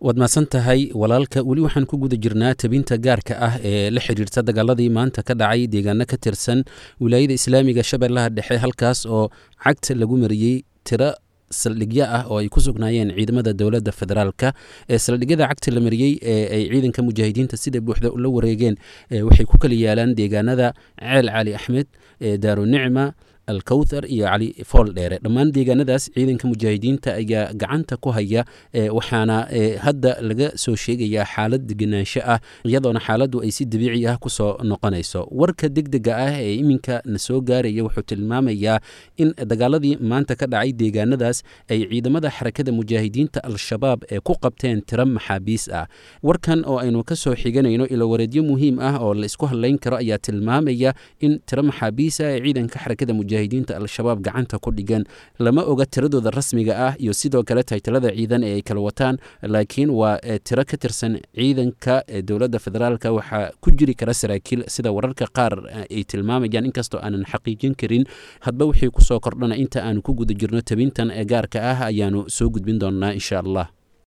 waad maasan tahay walaalka weli waxaan ku guda jirnaa tabinta gaarka ah ee la xiriirta dagaaladii maanta ka dhacay deegaano ka tirsan wilaayada islaamiga shabeellaha dhexe halkaas oo cagta lagu mariyey tiro saldhigyo ah oo ay ku sugnaayeen ciidamada dowladda federaalka saldhigyada cagta la mariyey ee ay ciidanka mujaahidiinta sida buuxda ula wareegeen waxay ku kala yaalaan deegaanada ceel cali axmed daaru nicma alkawthar iyo cali fool dheere dhammaan deegaanadaas ciidanka mujaahidiinta ayaa gacanta ku haya waxaana hadda laga soo sheegayaa xaalad degenaansho ah iyadoona xaaladdu ay si dabiici ah kusoo noqonayso warka degdega ah ee iminka na soo gaaraya wuxuu tilmaamayaa in dagaaladii maanta ka dhacay deegaanadaas ay ciidamada xarakada mujaahidiinta al-shabaab ee ku qabteen tiro maxaabiis ah warkan oo aynu ka soo xiganayno ilowareedyo muhiim ah oo la isku hadlayn karo ayaa tilmaamaya in tiro maxaabiis ah ee ciidanka xarakada mujaahidiinta al-shabaab gacanta ku dhigan lama oga tiradooda rasmiga ah iyo sidoo kale taytalada ciidan ee ay kala wataan laakiin waa tiro ka tirsan ciidanka dowladda federaalka waxaa ku jiri kara saraakiil sida wararka qaar ay tilmaamayaan inkastoo aanan xaqiijin karin hadba wixii kusoo kordhana inta aanu ku guda jirno tabintan gaarka ah ayaanu soo gudbin doonaa insha allah